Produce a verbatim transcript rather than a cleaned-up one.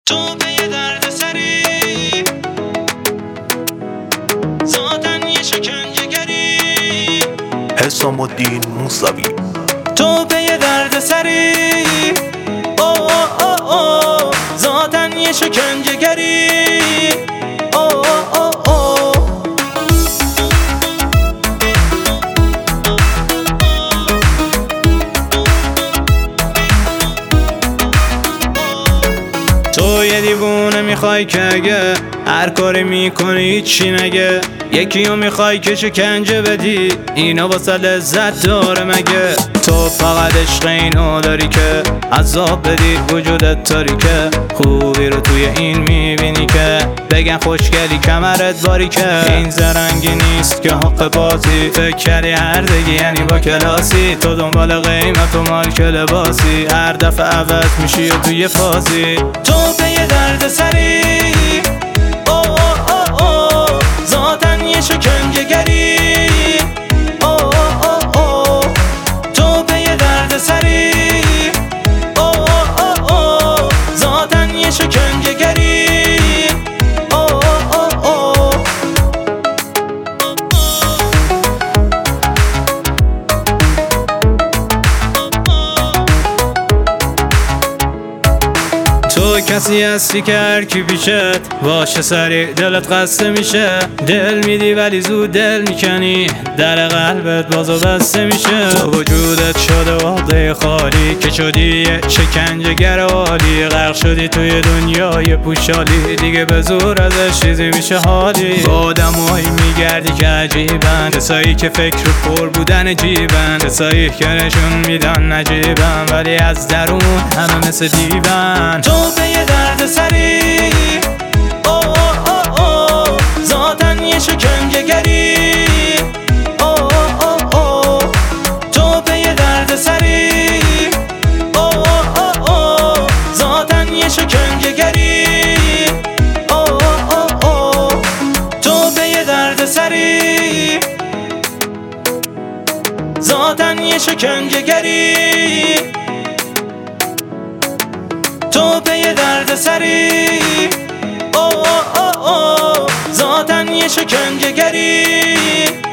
تو به یه درد سری ذاتن یه شکنجهگری حسام الدین موسوی. تو به یه درد سری او او او او ذاتن یه شکنجهگری او او او او تو یه دیوونه میخوای که اگه هر کاری میکنی هیچی نگه، یکی رو میخوای که شکنجه بدی، اینا واسه لذت داره مگه؟ تو فقط عشق اینو داری که عذاب بدی وجودت تاریکه، خوبی رو توی این میبینی که بگن خوشگلی کمرت باریکه. این زرنگی نیست که حق بازی، فکر کردی هردگی یعنی با کلاسی، تو دنبال قیمت و مارک لباسی، هر دفعه عوض میشی و توی فازی. تو به یه درد سری او او او او ذاتن یه شکنجهگری او او او تو به یه درد سری او او او ذاتن یه شکنجهگری او او او تو کسی هستی که هر کی پیشت باشه سریع دلت قصه میشه، دل میدی ولی زود دل میکنی، در قلبت بازو بسته میشه. تو وجودت شده واقع خالی که شدی یه شکنجهگر عالی، غرق شدی توی دنیای پوشالی، دیگه به زور ازش چیزی میشه حالی. با آدمایی میگردی که عجیبن، کسایی که فکر رو پر بودن جیبن، کسایی که نشون میدن نجیبن ولی از درون همه مثل دیوان. تو به یه درد سری او او او او ذاتن یه شکنجهگری او او او تو به یه درد سری او او او ذاتن یه شکنجهگری او او او تو به یه درد سری ذاتن یه شکنجهگری تو به یه درد سری او او او او ذاتن یه شکنجهگری